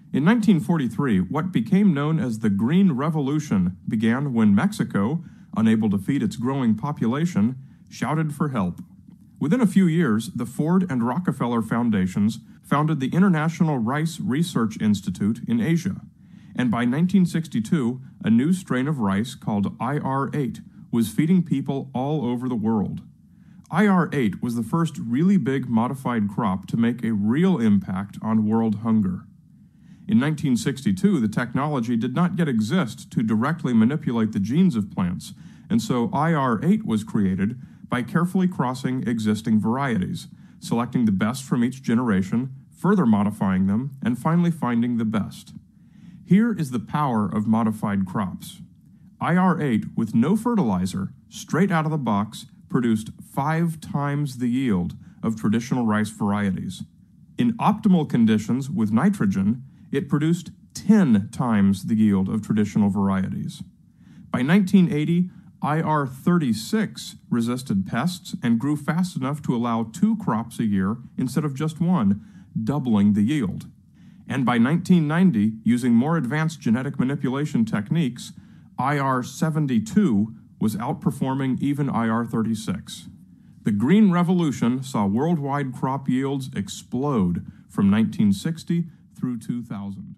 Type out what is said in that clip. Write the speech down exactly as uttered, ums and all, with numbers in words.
In nineteen forty-three, what became known as the Green Revolution began when Mexico, unable to feed its growing population, shouted for help. Within a few years, the Ford and Rockefeller Foundations founded the International Rice Research Institute in Asia, and by nineteen sixty-two, a new strain of rice called I R eight was feeding people all over the world. I R eight was the first really big modified crop to make a real impact on world hunger. In nineteen sixty-two, the technology did not yet exist to directly manipulate the genes of plants, and so I R eight was created by carefully crossing existing varieties, selecting the best from each generation, further modifying them, and finally finding the best. Here is the power of modified crops. I R eight, with no fertilizer, straight out of the box, produced five times the yield of traditional rice varieties. In optimal conditions with nitrogen, it produced ten times the yield of traditional varieties. By nineteen eighty, I R thirty-six resisted pests and grew fast enough to allow two crops a year instead of just one, doubling the yield. And by nineteen ninety, using more advanced genetic manipulation techniques, I R seventy-two was outperforming even I R thirty-six. The Green Revolution saw worldwide crop yields explode from nineteen sixty through two thousand.